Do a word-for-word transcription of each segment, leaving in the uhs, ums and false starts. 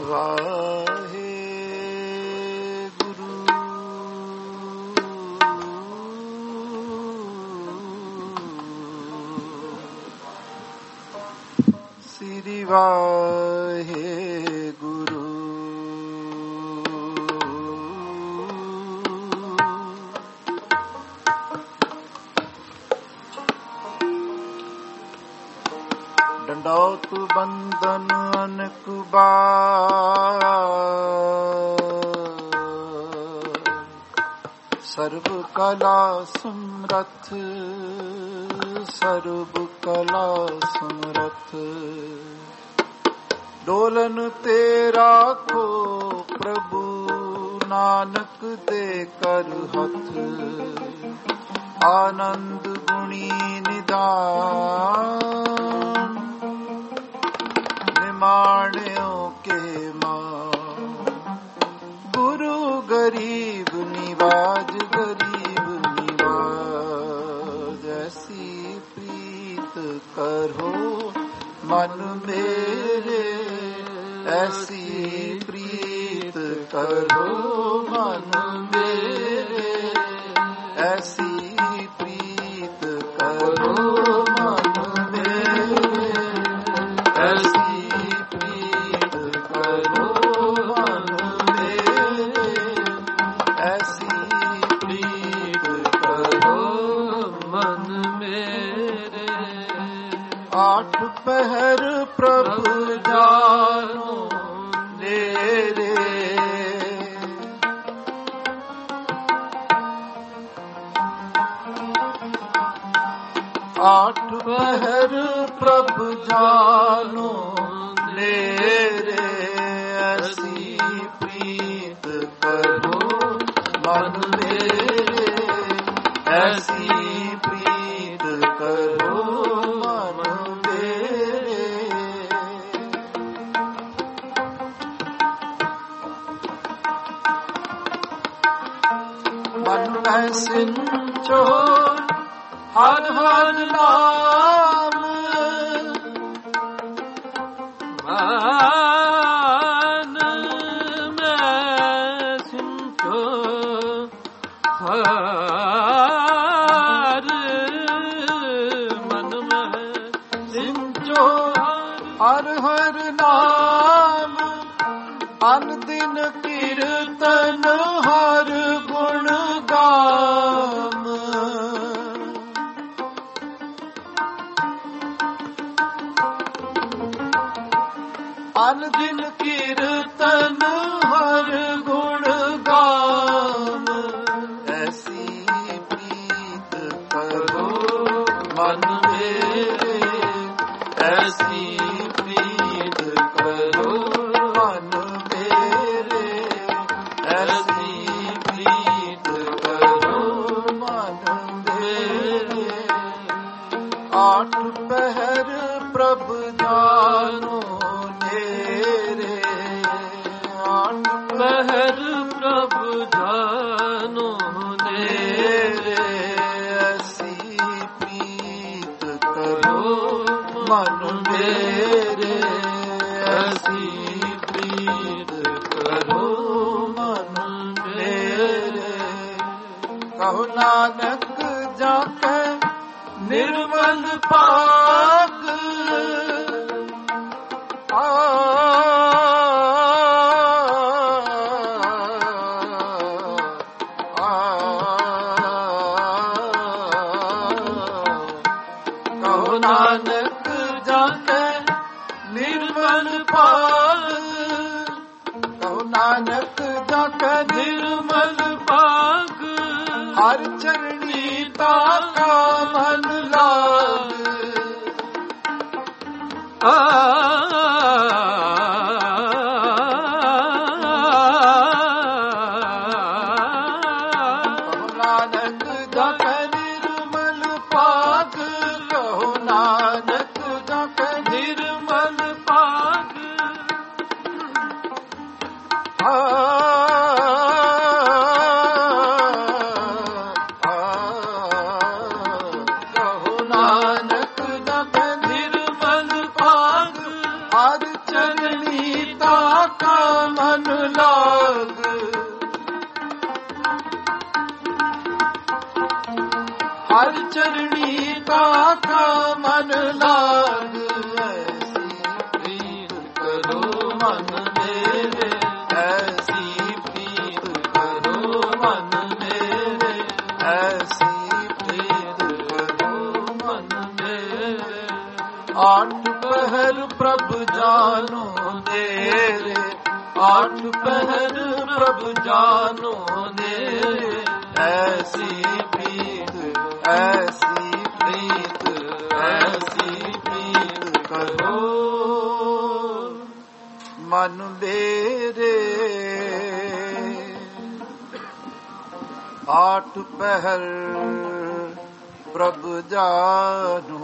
ਵਾਹਿਗੁਰੂ ਸ੍ਰੀ ਵਾਹਿਗੁਰੂ ਡੰਡੌਤ ਬੰਧਨ ਅਨਕ ਬਾਰ ਸਰਬ ਕਲਾ ਸਮਰਥ ਸਰਬ ਕਲਾ ਸਮਰਥ ਡੋਲਨ ਤੇ ਰਾਖੋ ਪ੍ਰਭੂ ਨਾਨਕ ਦੇ ਕਰ ਹੱਥ ਆਨੰਦ ਗੁਣੀ ਨਿਦਾਨ ਨਿਮਾਣਿਓ ਕੇ ਮਾਂ ਗੁਰੂ ਗਰੀਬ ਨਿਵਾਜ ਗਰੀਬ ਨਿਵਾਜ ਐਸੀ ਪ੍ਰੀਤ ਕਰੋ ਮਨ ਮੇਰੇ ਐਸੀ ਪ੍ਰੀਤ ਕਰੋ ਮਨ ਮੇਰੇ ਐਸੀ ਪ੍ਰੀਤ ਕਰੋ ਮਨ ਮੇਰੇ ਐਸੀ ਪ੍ਰੀਤ ਕਰੋ ਮਨ ਮੇਰੇ ਐਸੀ ਪ੍ਰੀਤ ਕਰੋ ਮਨ ਮੇਰੇ ਆਠ ਪਹਿਰ ਪ੍ਰਭੂ ਜਾਨੋ ਨੇਰੇ ਆਠ ਪਹਿਰ ਪ੍ਰਭ ਜਾਨੋ ਨੇਰੇ ਐਸੀ ਪ੍ਰੀਤ ਕਰੋ ਮਨ ਮੇਰੇ ਐਸੀ ਪ੍ਰੀਤ ਕਰੋ ਮਨ ਮੇਰੇ ਮਨ ਮੈਂ ਸਿੰਚੋ ਹਰ ਹਰ ਨਾਮ ਮਨ ਮੈਂ ਸਿੰਚੋ ਹਰ ਮਨ ਮੈਂ ਸਿੰਚੋ ਹਰ ਹਰ ਨਾਮ ਅਨ ਦਿਨ ਕੀਰਤਨ ਹਰ ਗੁਣ ਗਾਮ ਅਨ ਦਿਨ ਕੀਰਤਨ ਹਰ ਗੁਣ ਗਾਮ ਐਸੀ ਪ੍ਰੀਤ ਕਰੋ ਮਨ ਮੇਰੇ ਐਸੀ ਪ੍ਰੀਤ ਕਰੋ ਮਨ ਮੇਰੇ ਐਸੀ ਪ੍ਰੀਤ ਕਰੋ ਮਨ ਮੇਰੇ ਆਠ ਪਹਿਰ ਪ੍ਰਭ ਜਾਨੋ ਪਹਿਰ ਪ੍ਰਭ ਜਾਨੋ ਨੇਰੇ ਐਸੀ ਪ੍ਰੀਤ ਕਰੋ ਮਨ ਮੇਰੇ ਐਸੀ ਪ੍ਰੀਤ ਕਰੋ ਮਨ ਮੇਰੇ ਕਹੋ ਨਾਨਕ ਜਾ ਕੇ ਨਿਰਮਲ ਪਾਕ ਆ ਨਾਨਕ ਜਾ ਕੇ ਨਿਰਮਲ ਪਾਕ ਕਹੋ ਨਾਨਕ ਜਾ ਕੇ ਨਿਰਮਲ ਪਾਕ ਹਰ ਚਰਣੀ ਤਾਕਾ ਮਨ ਲਾਗ ਆ ਨਾਨਕ ਜਾ ਕੇ ਨਿਰਮਲ ਪਾਕ ਕਹੋ ਨਾਨਕ ਜਾ ਕੇ ਨਿਰਮਲ ਪਾਕ ਆ ਕਹੋ ਨਾਨਕ ਜਾ ਕੇ ਨਿਰਮਲ ਪਾਕ ਹਰ ਚਰਣੀ ਤਾਕਾ ਲਾਗ, ਹਰ ਚਰਣੀ ਕਾ ਕਾ ਮਨ ਲਾਗ। ਐਸੀ ਪ੍ਰੀਤ ਕਰੋ ਮਨ ਮੇਰੇ, ਐਸੀ ਪ੍ਰੀਤ ਕਰੋ ਮਨ ਮੇਰੇ, ਐਸੀ ਪ੍ਰੀਤ ਕਰੋ ਮਨ ਮੇਰੇ। ਆਠ ਪਹਿਰ ਪ੍ਰਭ ਜਾਨੋ ਤੇਰੇ, ਆਠ ਪਹਿਰ ਪ੍ਰਭ ਜਾਨੋ ਤੇਰੇ। ਐਸੀ ਪ੍ਰੀਤ, ਐਸੀ ਪ੍ਰੀਤ, ਐਸੀ ਪ੍ਰੀਤ ਕਰੋ ਮਨ ਮੇਰੇ। ਆਠ ਪਹਿਰ ਪ੍ਰਭ ਜਾਨੋ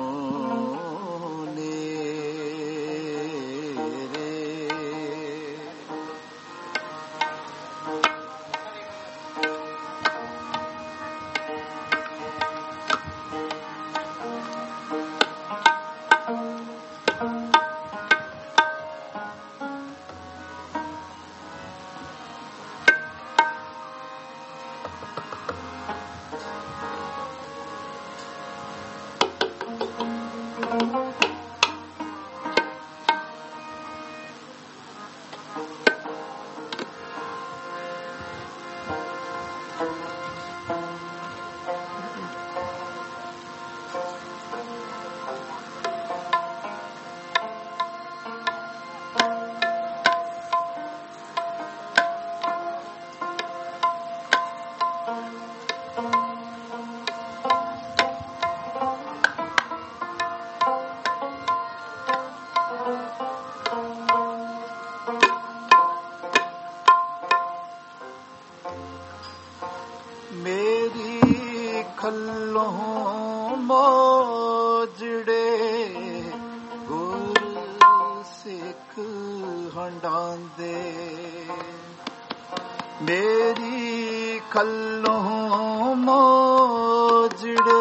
ਮੇਰੀ ਖੱਲੋਂ ਮੋਜੜੇ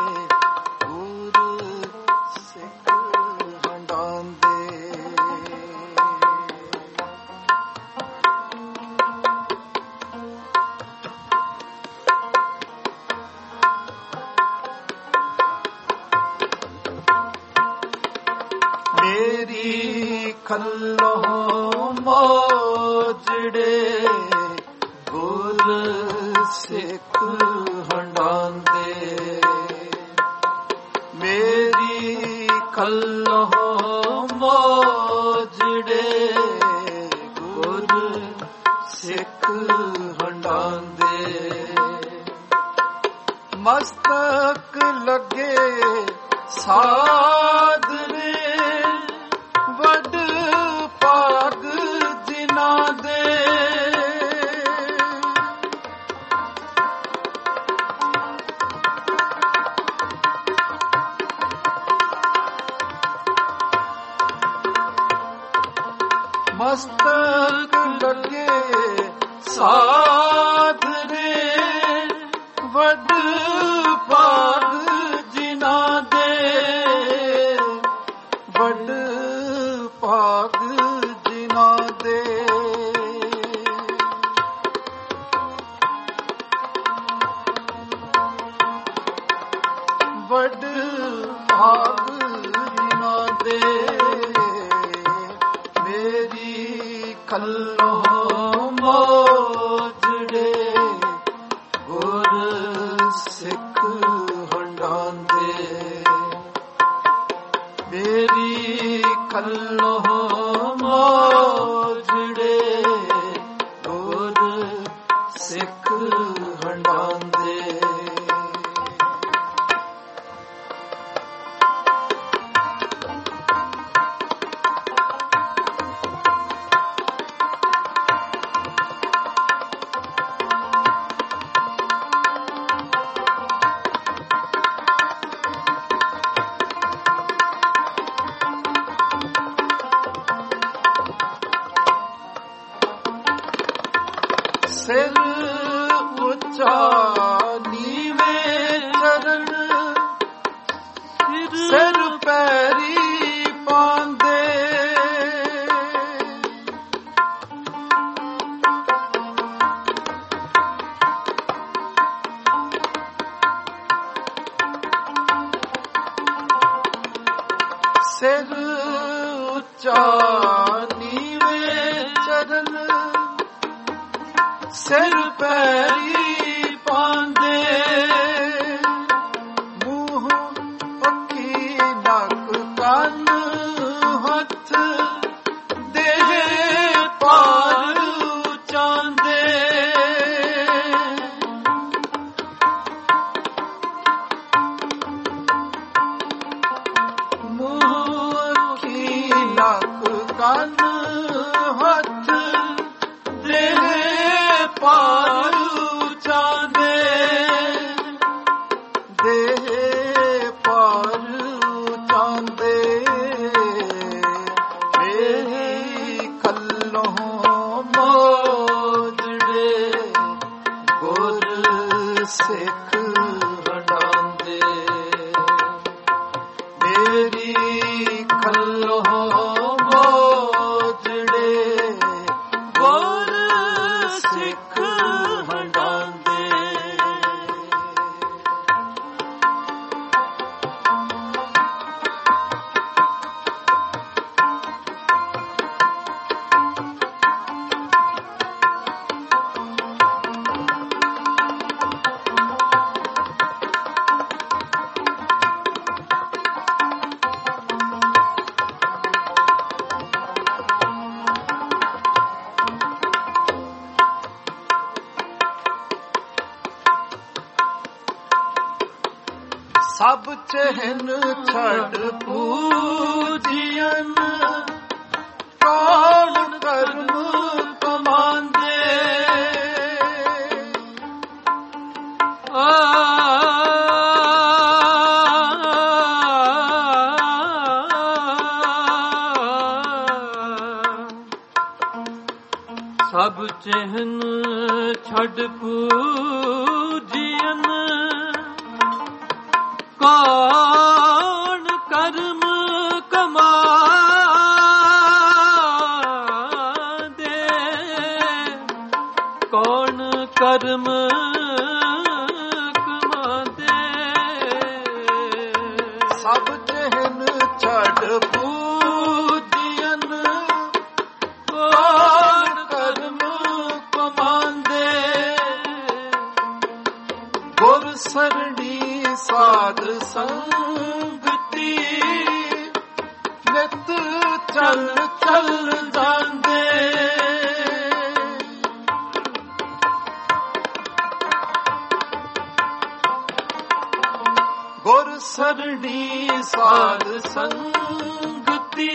ਗੁਰ ਸਿੱਖ ਹੰਡਾਂਦੇ। ਮੇਰੀ ਖੱਲੋਂ ਮੋਜੜੇ ਗੁਰ ਸਿੱਖ ਹੰਡਾਂਦੇ। ਮੇਰੀ ਖੱਲੋਂ ਮੋਜੜੇ ਗੁਰ ਸਿੱਖ ਹੰਡਾਂਦੇ। ਮਸਤਕ ਲੱਗੇ ਸਾਧਰੇ ਵੱਡ ਭਾਗ ਜਿਨ੍ਹਾਂ ਦੇ। ਮਸਤਕ ਲੱਗੇ ਸਾਧਰੇ ਵੱਡ ਭਾਗ ਜਿਨ੍ਹਾਂ ਦੇ। ਵੱਡ ਭਾਗ ਜਿਨ੍ਹਾਂ ਦੇ। ਵੱਡ ਭਾਗ ਜਿਨ੍ਹਾਂ ਦੇ। ਮੇਰੀ ਖੱਲੋਂ ਮੋਜੜੇ ਗੁਰ ਸਿੱਖ ਹੰਡਾਂਦੇ। ਮੇਰੀ ਖੱਲੋਂ ਮੋਜੜੇ ਗੁਰ ਸਿੱਖ ਹੰਡਾਂਦੇ। ਸਿਰ ਉੱਚਾ ਨੀਵੇਂ ਚਰਨ ਸਿਰ ਪੈਰੀ ਪਾਉਂਦੇ ਮੂੰਹ ਅੱਖੀ ਨੱਕ ਕੰਨ ਹੱਥ ਦੇਹ ਪਾਰ ਚਾਹੁੰਦੇ ਕੰਨ ਹੱਥ ਦੇਹ ਪਾਰ ਚਾਹੁੰਦੇ ਦੇਹ ਪਾਰ ਚਾਹੁੰਦੇ ਮੇਰੀ ਖੱਲੋਂ ਮੋਜੜੇ ਗੁਰ ਸਿੱਖ ਹਟਾਉਂਦੇ ਮੇਰੀ ਖੱਲੋਂ ਸਭ ਚਹਿਨ ਛੱਡ ਪੂਜੀਅਨ ਕੌਣ ਕਰਮ ਕਮਾਂਦੇ ਆ ਸਭ ਚਹਿਨ ਛੱਡ ਪੂਜੀਅਨ ਕੌਣ ਕਰਮ ਕਮਾਂਦੇ ਕੌਣ ਕਰਮ ਕਮਾਂਦੇ ਸਭ ਚਹਿਨ ਛੱਡ ਪੂਜੀਅਨ ਕੌਣ ਕਰਮ ਕਮਾਂਦੇ ਗੁਰ ਸਰਣੀ ਸਾਧ ਸੰਗਤੀ ਨਿਤ ਚੱਲ ਚੱਲ ਜਾਂਦੇ ਗੁਰ ਸਰਣੀ ਸਾਧ ਸੰਗਤੀ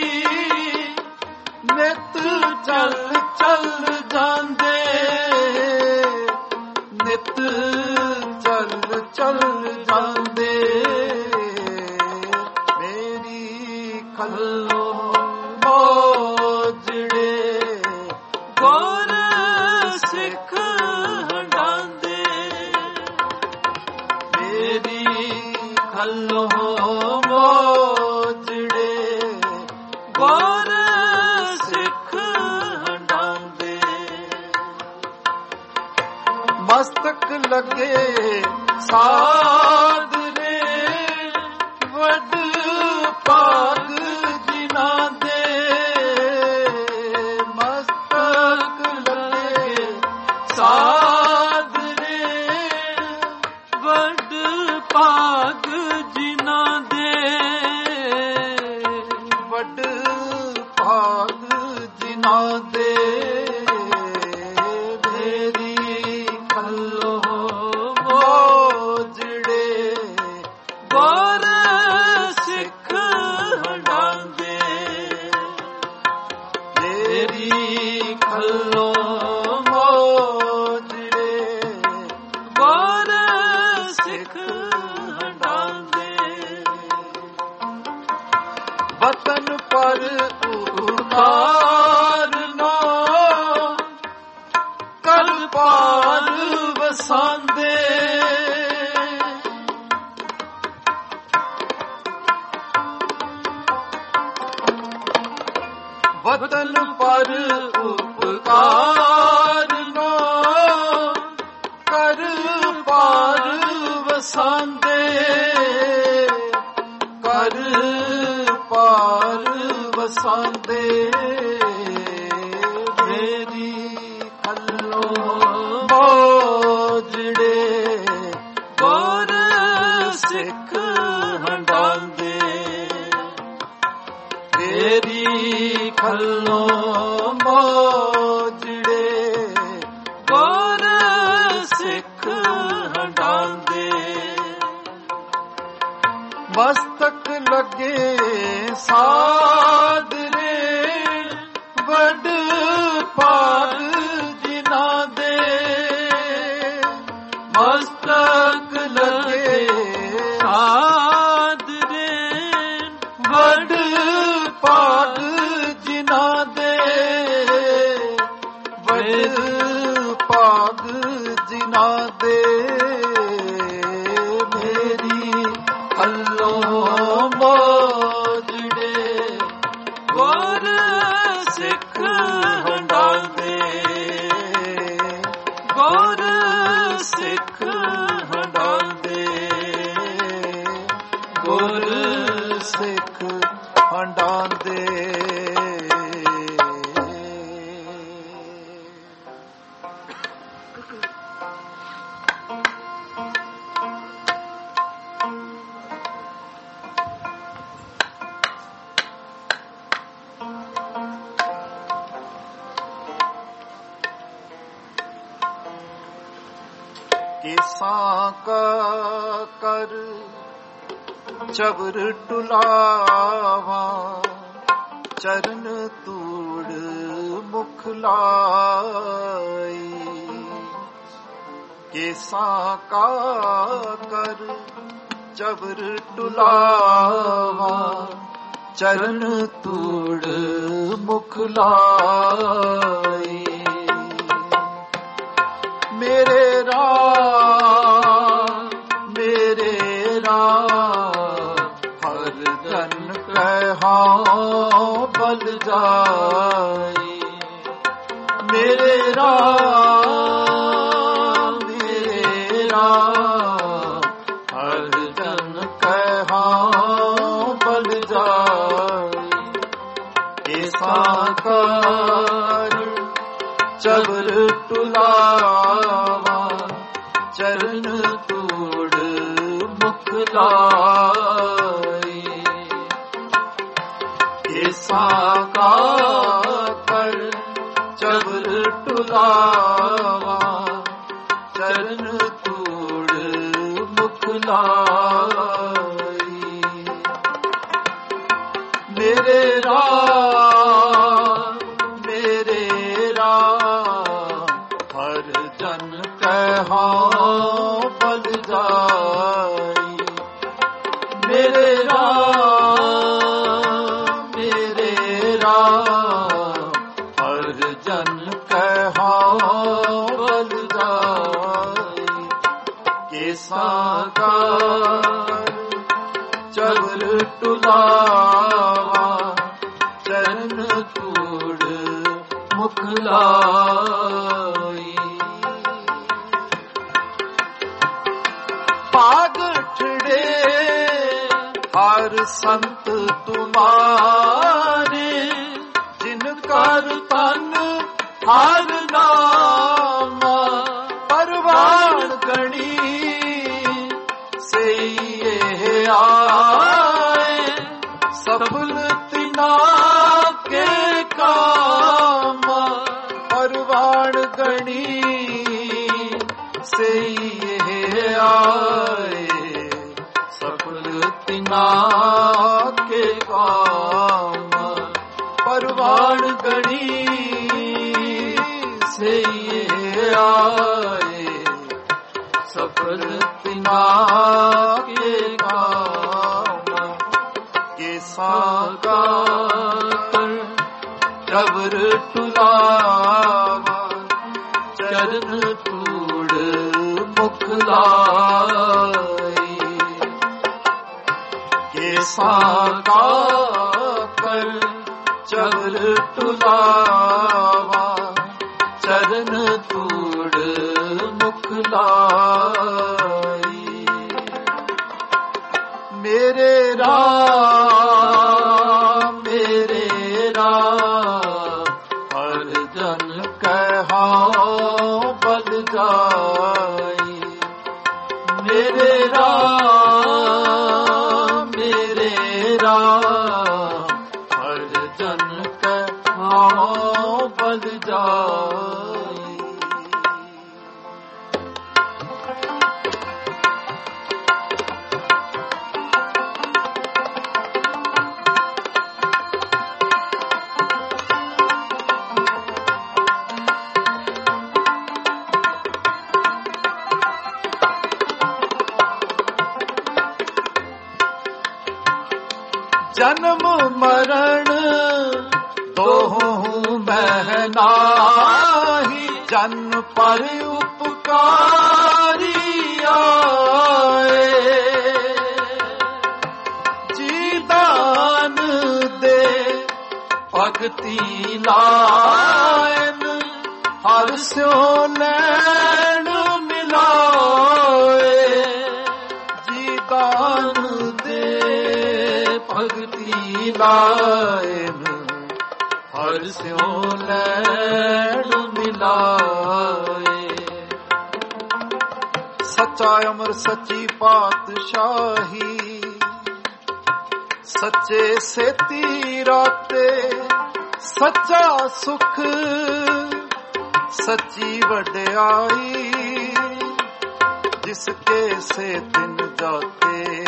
ਨਿਤ ਚੱਲ ਚੱਲ ਜਾਂਦੇ ਨਿਤ ਚੱਲ ਚੱਲ ਜਾਂਦੇ ਮੇਰੀ ਖੱਲੋਂ ਮੋਜੜੇ ਗੁਰ ਸਿੱਖ ਹਟਾਉਂਦੇ ਮੇਰੀ ਖੱਲੋਂ ਮੋਜੜੇ ਗੁਰ ਸਿੱਖ ਹਟਾਉਂਦੇ ਮਸਤਕ ਲੱਗੇ ਸਾਧਰੇ ਵੱਡ ਭਾਗ ਜਿਨ੍ਹਾਂ ਦੇ ਮਸਤਕ ਲੱਗੇ ਸਾਧਰੇ ਵੱਡ ਭਾਗ ਜਿਨ੍ਹਾਂ ਦੇ ਵੱਡ ਭਾਗ ਜਿਨ੍ਹਾਂ ਦੇ ਮੇਰੀ ਖੱਲੋਂ ਗੁਰ ਸਿੱਖ ਹਟਾਉਂਦੇ ਮੇਰੀ ਖੱਲੋਂ ਮੋਜੜੇ ਗੁਰ ਸਿੱਖ ਹਟਾਉਂਦੇ ਵਤਨ ਪਰ ਉਤਾਰਨਾ ਕਲ ਪਾਰ ਵਸਾਂਦੇ ਵਤਨ ਪਰ ਉਪਕਾਰ ਨਾ ਕਰ ਪਾਰ ਵਸਾਂਦੇ ਕਰ ਪਾਰ ਵਸਾਂਦੇ ਮੇਰੀ ਖੱਲੋਂ ਮੋਜੜੇ ਗੁਰ ਸਿੱਖ ਹੰਡਾਂਦੇ ਮੇਰੀ ਖੱਲੋਂ ਮੋਜੜੇ ਗੁਰ ਸਿੱਖ ਹੰਡਾਂਦੇ ਮਸਤਕ ਲੱਗੇ ਸਾਧਰੇ ਵੱਡ ਭਾਗ ਜਿਨ੍ਹਾਂ ਦੇ ਮਸਤਕ ਲੱਗੇ ਸਾਧਰੇ ਵੱਡ ਭਾਗ ਜਿਨ੍ਹਾਂ ਦੇ ਵੱਡ ਭਾਗ ਜਿਨ੍ਹਾਂ ਦੇ ਮੇਰੀ ਅੱਲੋਂ ਮੋਜੜੇ ਗੁਰ ਸਿੱਖ ਹੰਡਾਂਦੇ ਗੁਰ ਸਿੱਖ ਹੰਡਾਂਦੇ ਗੁਰ ਸਿੱਖ ਹੰਡਾਂਦੇ ਕਿਸਾਂ ਕਾ ਕਰ ਚਬਰ ਟੁਲਾਵਾਂ ਚਰਨ ਤੂੜ ਮੁਖ ਲਾਈ ਕਿਸਾਂ ਕਾ ਕਰ ਚਬਰ ਟੁਲਾਵਾਂ ਚਰਨ ਤੂੜ ਮੁਖ ਲਾਈ ਮੇਰੇ ਰਾਮ ਮੇਰੇ ਰਾਮ ਹਰ ਜਨ ਕਹਿਹਾਂ ਬਲ ਜਾਈ ਮੇਰੇ ਰਾਮ ਮੇਰੇ ਰਾਮ ਹਰ ਜਨ ਕਹਿਹਾਂ ਬਲ ਜਾਈ ਕਿਸਾਂ ਕਰ ਚਬਰ ਟੁਲਾਵਾਂ ਚਰਨ ਤੂੜ ਮੁਖ ਲਾਈ ਕਿਸਾਂ ਕਾ ਕਰ ਚਬਰ ਟੁਲਾਵਾਂ ਚਰਨ ਤੂੜ ਮੁਖ ਲਾਈ ਮੇਰੇ ਰਾਮ ਮੇਰੇ ਰਾਮ ਹਰ ਜਨ ਕਹਿਹਾਂ ਬਲ ਜਾਈ ਮੇਰੇ ਰਾਮ ਮੇਰੇ ਰਾਮ ਹਰ ਜਨ ਕਹਿਹਾਂ ਬਲ ਜਾਈ ਕਿਸਾਂ ਕਾ ਚਬਰ ਟੁਲਾਵਾਂ ਚਰਨ ਤੂੜ ਮੁਖ ਲਾਈ ਭਾਗ ਠੜੇ ਹਰ ਸੰਤ ਤੁਮਾਰੇ ਜਿਨ ਕਰ ਤਨ ਹਰ ਨਾਮ ਪਰਵਾਨ ਗਣੀ ਸਈ ਆਏ ਸਫਲ ਤਿਨਾ ਕੇ ਕਾਮ ਪਰਵਾਨ ਗਣੀ ਸਈ ਆਏ ਸਫਲ ਤਿਨਾ ਕੇ ਕਾਮ ਪਰਵਾਨ ਗਣੀ ਸਈ ਆਏ ਸਫਲ ਤਿਨਾ ਕੇ ਕਾਮ ਕਿਸਾਂ ਕਾ ਚਬਰ ਟੁਲਾਵਾਂ ਚਰਨ ਤੂੜ ਮੁਖ ਲਾਈ ਕਿਸਾਂ ਕਾ ਕਰ ਚਬਰ ਟੁਲਾਵਾਂ ਚਰਨ ਤੂੜ ਮੁਖ ਲਾਈ ਮੇਰੇ ਰਾਮ ਮੇਰੇ जन्म मरण दोहूं मैं नाही, जन पर उपकारी आए। जी दान दे भगति लायन, हर स्यों नैन मिलाए। जी दान दे भगति लायन, हर स्यों नैन मिलाए। सच्चा अमर सच्ची पातशाही, सच्चे सेती राते सच्चा सुख, सच्ची वड्याई जिसके से दिन जाते।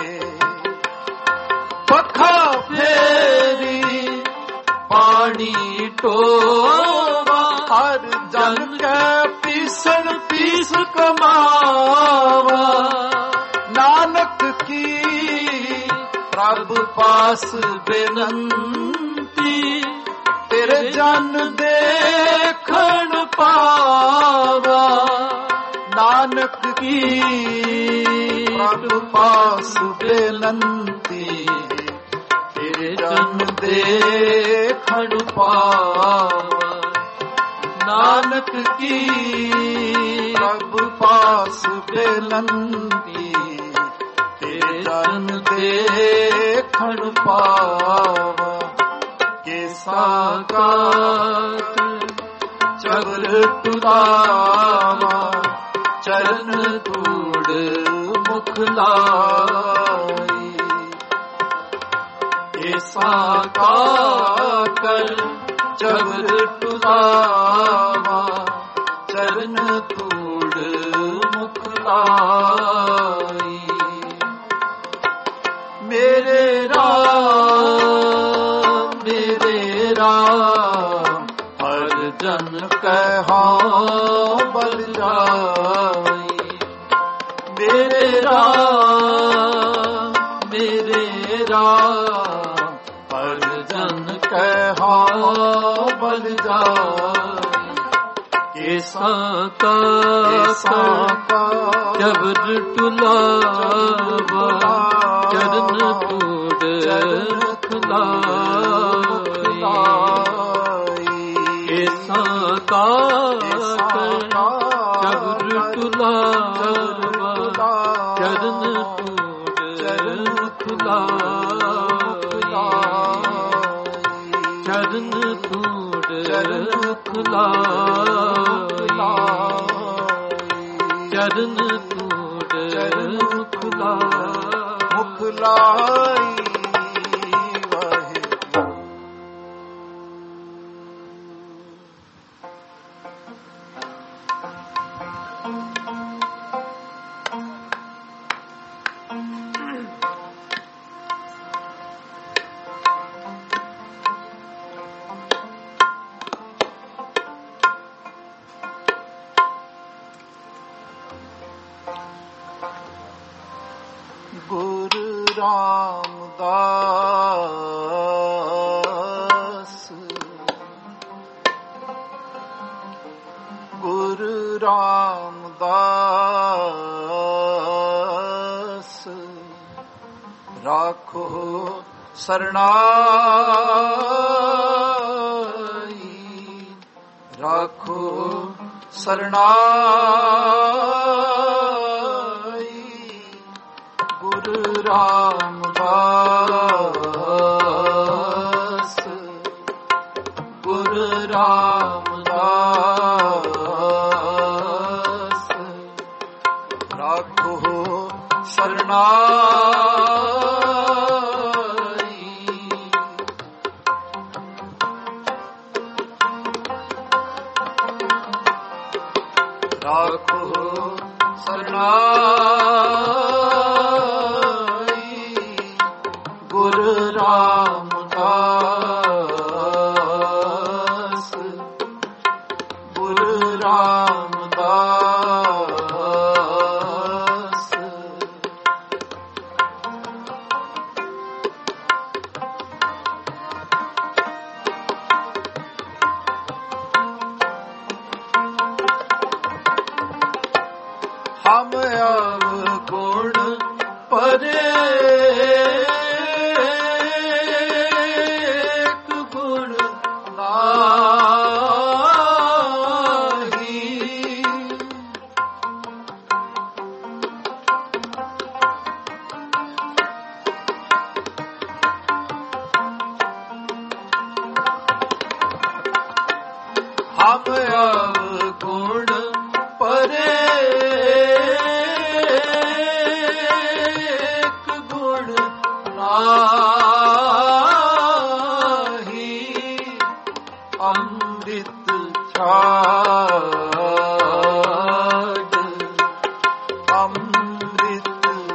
पखा फेरी पानी टोवा, हर जन के पीसन पीस कमावा। नानक की प्रभ पास बेनंती, तेरे जन देखन पावा। नानक की प्रभ पास बेनंती, तेरे जन देखन पावा। नानक की प्रभ पास बेनंती, तेरे जन देखन पावा। के साकात चवर तुलावा, चरण धूड़ मुख लाई। के साकाकर चवर तुलावा, चरण धूड़ मुख लाई। मेरे राम मेरे राम, हर जन कहा बल जाई। मेरे राम मेरे राम, हर जन कहा बल जाई। केसा का जबर टुलावा, चरण धूड़ खलाई। केसा का जबर टुलावा, चरण धूड़ खलाई। चरण धूड़ खलाई। चरण धूड़ मुख लाई। गुरु रामदास, गुरु रामदास, राखो सरनाई। राखो सरनाई। गुरु रामदास, गुरु रामदास, राखो सरनाई। राखो सरनाई। गुरु रामदास, गुरु रामदास। ਅੰਮ੍ਰਿਤ ਛਾੜ ਅੰਮ੍ਰਿਤ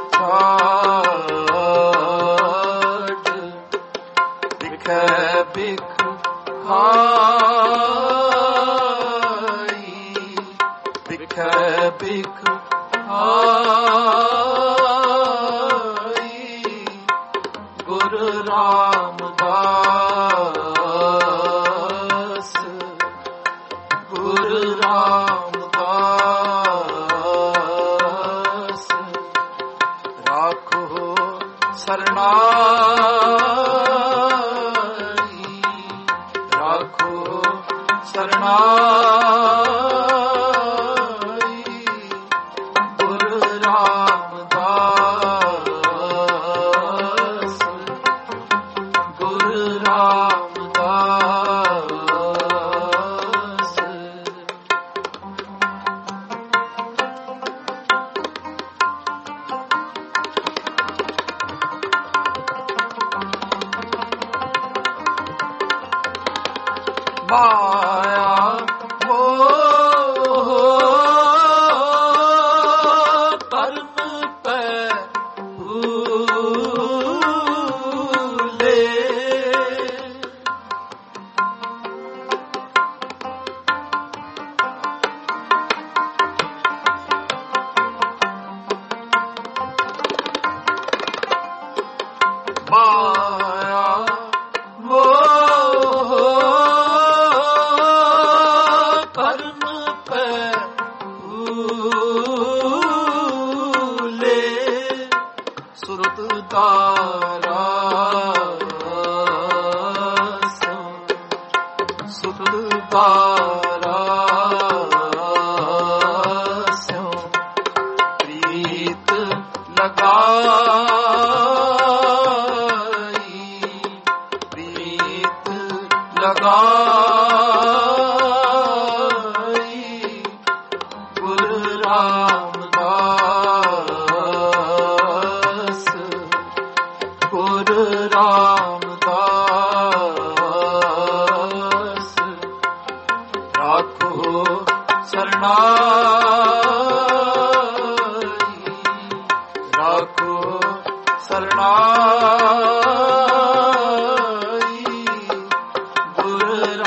ਛਾੜ ਵਿਖੇ ਬਿਖ ਖਾਈ ਵਿਖੇ ਬਿਖ ਖਾਈ ਗੁਰ ਰਾਮਦਾਸ ਗੁਰ ਰਾਮਦਾਸ ਰਾਖੋ ਸਰਨਾਈ ਰਾਖੋ ਸਰਨਾਈ ਗੁਰ ਰਾਮਦਾਸ ਗੁਰ ਰਾਮਦਾਸ ਮਾਇਆ ਮੋਹ ਕਰਮ ਪੈ ਭੂਲੇ ਮਾਇਆ ਮੋਹ ਕਰਮ ਪੈ ਭੂਲੇ ਸੁਰਤ ਦਾਰਾ ਸੁਰਤ ਦਾਰਾ ਪ੍ਰੀਤ ਲਗਾਈ ਪ੍ਰੀਤ ਲਗਾਈ ਗੁਰ ਰਾਮਦਾਸ ਗੁਰ ਰਾਮਦਾਸ ਰਾਖੋ ਸਰਨਾਈ ਰਾਖੋ ਸਰਨਾਈ ਗੁਰ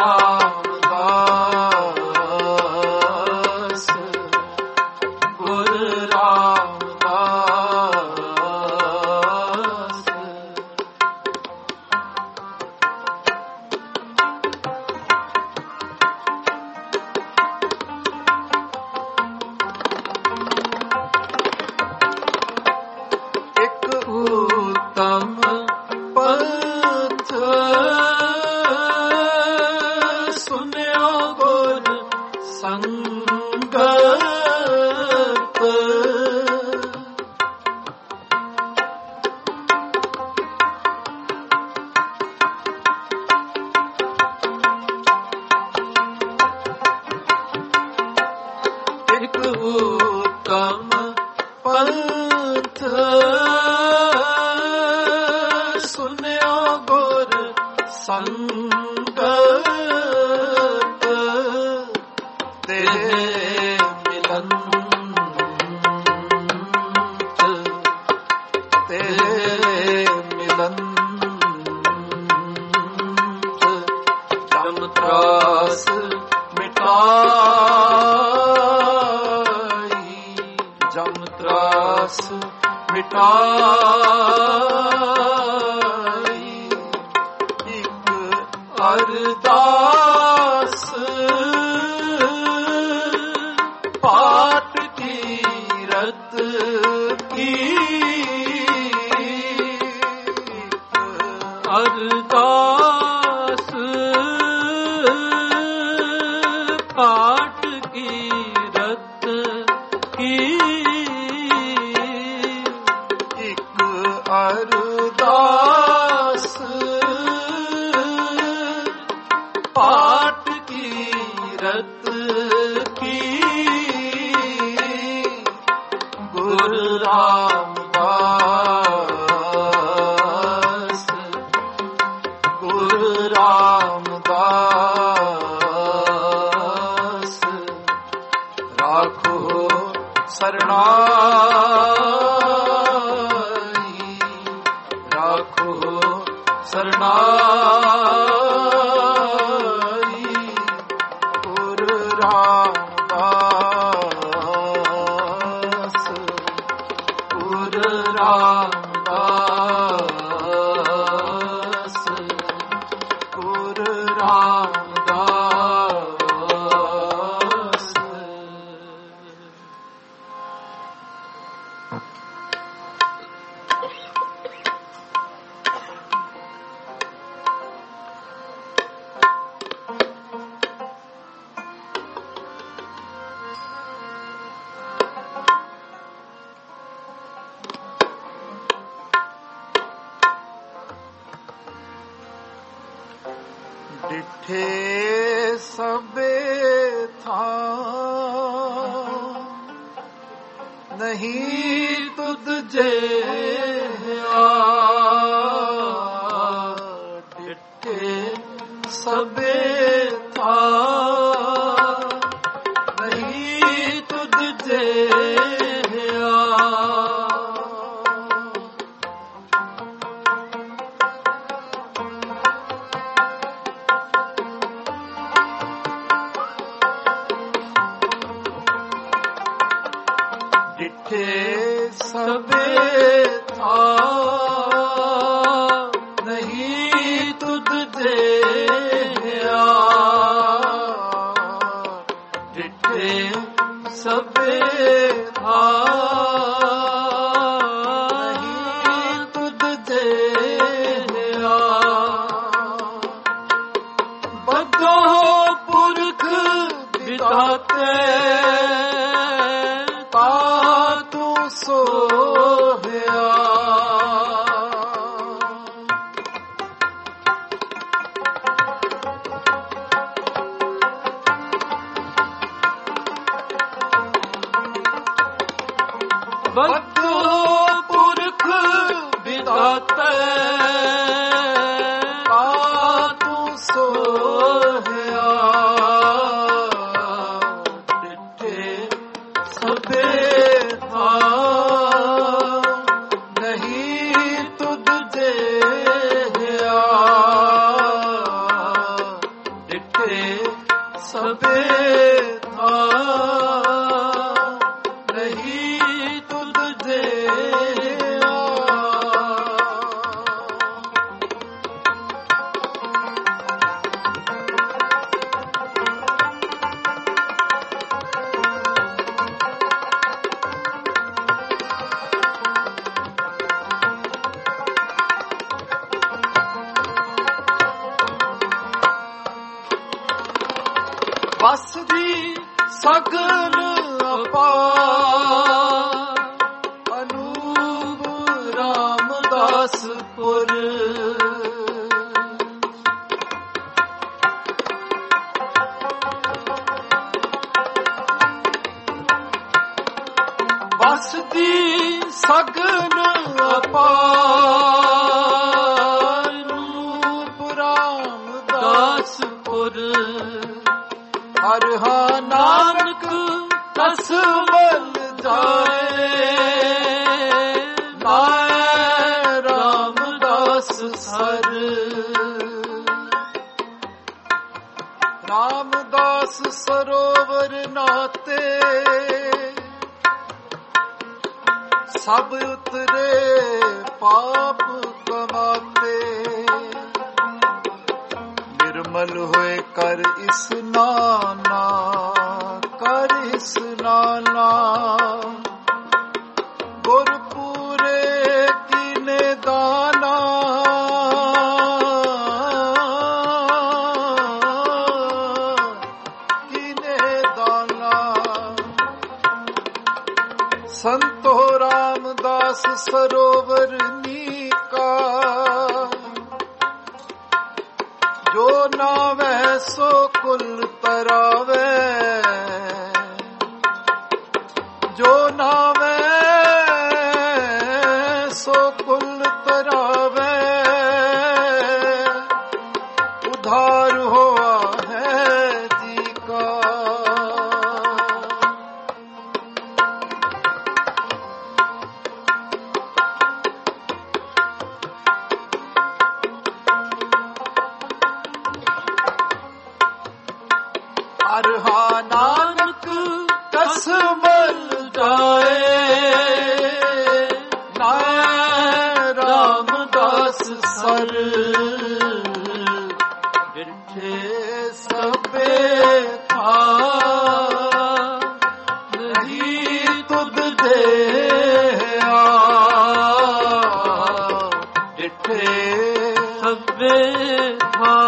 ਰਾਮਦਾਸ ਗੁਰ ਰਾਮਦਾਸ ਇੱਕ ਉਤਮ ਪੰਥ ਸੁਨਿਓ ਗੁਰ ਸੰਗਤ ਇੱਕ ਉਤਮ ਪੰਥ ਸੁਨਿਓ ਗੁਰ ਸੰਗਤ ਤੇ ਮਿਲਨ ਤੇ ਮਿਲਨ ਜਮ ਤਰਾਸ ਮਿਟਾਈ ਜਮ ਤਰਾਸ ਮਿਟਾਈ ਇੱਕ ਅਰਦਾਸ ਪਾਠ ਕੀਰਤ ਕੀ ਅਰਦਾਸ ਪਾਠ ਕੀਰਤ ਕੀ ਇੱਕ ਅਰਦਾਸ ਪਾਠ ਕੀਰਤ ਕੀ ਗੁਰ ਰਾਮਦਾਸ ਸਰਨਾਈ ਗੁਰ ਰਾਮਦਾਸ ਗੁਰ ਰਾਮਦਾਸ ਗੁਰ ਰਾਮਦਾਸ। ਡਿਠੇ ਸਭੇ ਥਾਂ ਨਹੀਂ ਤੁਧ ਜਿਹਾ ਡਿਠੇ ਸਭੇ ਥਾਂ ਨਹੀਂ ਤੁਧ ਜਿਹਾ ਡਿਠੇ ਸਭੇ ਥਾਂ ਨਹੀਂ ਤੁਧ ਜਿਹਾ ਡਿਠੇ ਸਭੇ ਥਾਂ ਨਹੀਂ ਤੁਧ ਜਿਹਾ ਬਦੋ ਪੁਰਖ ਵਿਧਾਤੇ ਸੋਹਿਆ ਬਦੋ ਪੁਰਖ ਵਿਧਾਤੇ ਤਾ ਤੂੰ ਸੋਹਿਆ ਡਿਠੇ ਸਭੇ ਸਭੇ ਥਾਂ ਨਹੀਂ ਤੁਧ ਜਿਹਾ ਵਸਦੀ ਸਗਲ ਅਪਾਰ ਅਨੂਪ ਰਾਮਦਾਸਪੁਰ ਵਸਦੀ ਸਗਲ ਅਪਾਰ ਅਨੂਪ ਰਾਮਦਾਸਪੁਰ ਹਰ ਹਾ ਨਾਨਕ ਤਸ ਬਲ ਜਾਏ ਨਾਏ ਰਾਮਦਾਸ ਸਰ ਰਾਮਦਾਸ ਸਰੋਵਰ ਨਾਤੇ ਸਭ ਉਤਰੇ ਪਾਪ ਕਮਾਤੇ ਨਿਰਮਲ ਹੋਏ ਕਰ ਇਸਨਾਨਾ ਕਰ ਇਸਨਾਨਾ ਗੁਰਪੂਰੇ ਕੀਨੇ ਦਾਨਾ ਕੀਨੇ ਦਾਨਾ ਸੰਤੋ ਰਾਮਦਾਸ ਸਰੋਵਰ ਨੀਕਾ ਜੋ ਨਾਵੈ ਸੋ ਕੁਲ ਤਰਾਵੇ ਜੋ ਨਾਵੈ ਸੋ ਕੁਲ ਤਰਾਵੇ ਉਧਾਰ ਹੋਆ ਹੈ ਜੀ ਕਾ ਸਰ ਡਿਠੇ ਸਭੇ ਥਾਂ ਨਹੀਂ ਤੁਧ ਦੇਆ ਡਿਠੇ ਸਭੇ ਥਾਂ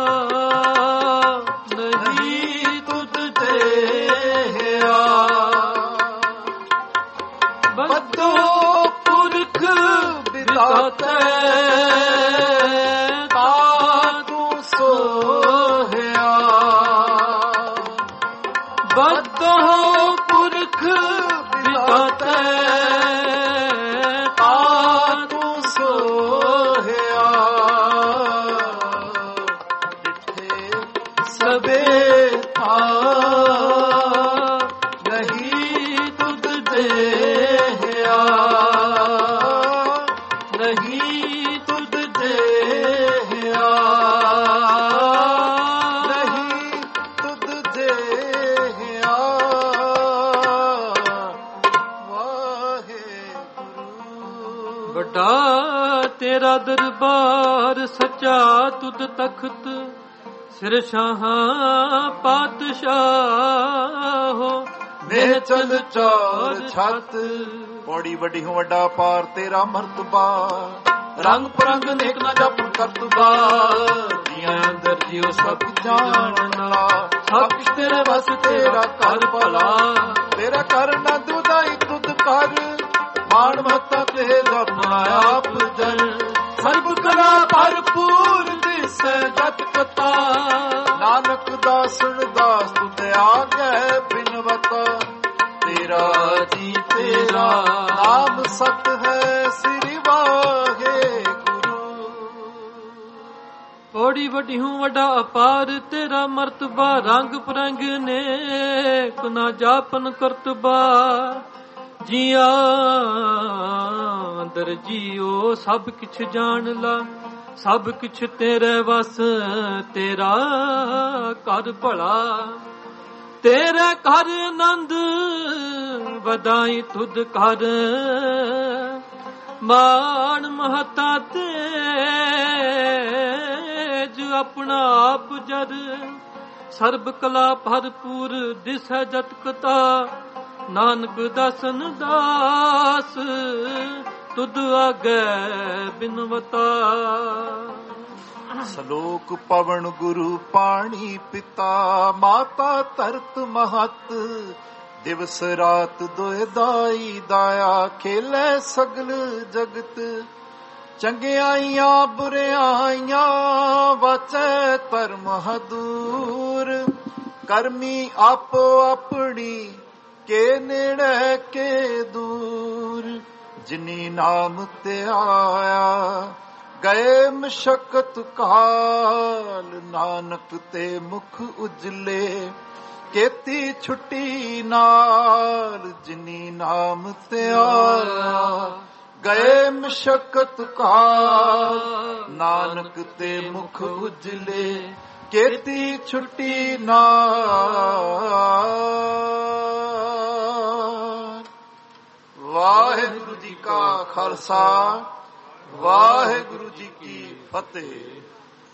ਨਹੀਂ ਤੁਧ ਦੇਆ ਬੱਦੋ ਪੁਰਖ ਬਿਦਾਤੇ ਤਾ ਤੂੰ ਸੋਹਿਆ ਬੱਦੋ ਪੁਰਖ ਬਿਦਾਤੇ ਤਾ ਤੂੰ ਸੋਹਿਆ ਡਿਠੇ ਸਭੇ ਥਾਂ ਨਹੀਂ ਤੁਧ ਦੇਆ ਨਹੀਂ ਤੁਧ ਦੇਆ ਨਹੀਂ ਤੁਧ ਦੇਆ ਵਾਹਿਗੁਰੂ। ਵੱਡਾ ਤੇਰਾ ਦਰਬਾਰ ਸੱਚਾ ਤੁਧ ਤਖਤ ਸਿਰ ਸ਼ਾਹਾਂ ਪਾਤਸ਼ਾਹੋ ਨੇ ਚਲ ਚਾਰ ਛੱਤ ਬੜੀ ਵੱਡੀ ਹੋ ਵੱਡਾ ਪਾਰ ਤੇਰਾ ਮਰਤਬਾ ਰੰਗ ਪਰੰਗ ਨੇਕ ਨਾ ਜਪ ਕਰਤਬਾ ਜੀਆਂ ਅੰਦਰ ਜਿਉ ਸਭ ਜਾਣਨਾ ਸਭ ਕੁਛ ਤੇਰੇ ਵਸ ਤੇਰਾ ਕਰ ਭਲਾ ਤੇਰਾ ਕਰ ਨਾ ਦੁਦਾਈ ਤੁਧ ਕਰ ਮਾਣ ਮਹਤਾ ਤੇ ਜਪਨਾ ਆਪ ਜਨ ਸਰਬ ਕਲਾ ਭਰਪੂਰ ਦਿਸੈ ਜਤ ਕਥਾ ਨਾਨਕ ਦਾਸਨ ਦਾਸ ਤੁਧ ਆਗੈ ਬਿਨਵਤਾ ਤੇਰਾ ਜੀ ਤੇਰਾ ਨਾਮ ਸਤ ਹੈ ਸ੍ਰੀ ਵਾਹਿਗੁਰੂ। ਬੜੀ ਵੱਡੀ ਹੂੰ ਵੱਡਾ ਅਪਾਰ ਤੇਰਾ ਮਰਤਬਾ ਰੰਗ ਪਰੰਗ ਨੇਕ ਨਾ ਜਾਪਨ ਕਰਤਬਾ ਜੀਆਂ ਅੰਦਰ ਜੀਓ ਸਭ ਕਿਛ ਜਾਣ ਲਾ ਸਭ ਕਿਛ ਤੇਰੇ ਵਸ ਤੇਰਾ ਕਰ ਭਲਾ ਤੇਰੇ ਘਰ ਆਨੰਦ ਵਧਾਈ ਤੁਧ ਕਰ ਮਾਣ ਮਹਤਾ ਤੇਜ ਆਪਣਾ ਆਪ ਜਦ ਸਰਬ ਕਲਾ ਭਰਪੂਰ ਦਿਸੈ ਜਤ ਕਤਾ ਨਾਨਕ ਦਾਸਨ ਦਾਸ ਤੁਧ ਆਗੈ ਬਿਨਵਤਾ। ਸਲੋਕ ਪਵਨ ਗੁਰੂ ਪਾਣੀ ਪਿਤਾ ਮਾਤਾ ਧਰਤ ਮਹਤ ਦਿਵਸ ਰਾਤ ਦੋਇ ਦਾਈ ਦਾਇਆ ਖੇਲੇ ਸਗਲ ਜਗਤ ਚੰਗਿਆਈਆਂ ਬੁਰਿਆਈਆਂ ਵਾਚੈ ਧਰਮ ਹਦੂਰ ਕਰਮੀ ਆਪੋ ਆਪਣੀ ਕੇ ਨੇੜੇ ਕੇ ਦੂਰ ਜਿਨੀ ਨਾਮ ਤੇ ਆਇਆ ਗਏ ਮਸ਼ਕਤ ਕਾਲ ਨਾਨਕ ਤੇ ਮੁਖ ਉਜਲੇ ਕੀਤੀ ਛੁੱਟੀ ਨਾਲ ਜਿਨੀ ਨਾਮ ਤੇ ਆਇਆ ਗਏ ਮਸ਼ਕਤ ਕਾਲ ਨਾਨਕ ਤੇ ਮੁਖ ਉਜਲੇ ਕੀਤੀ ਛੁੱਟੀ ਨਾਲ। ਵਾਹਿਗੁਰੂ ਜੀ ਕਾ ਖਾਲਸਾ ਵਾਹਿਗੁਰੂ ਜੀ ਕੀ ਫਤਿਹ।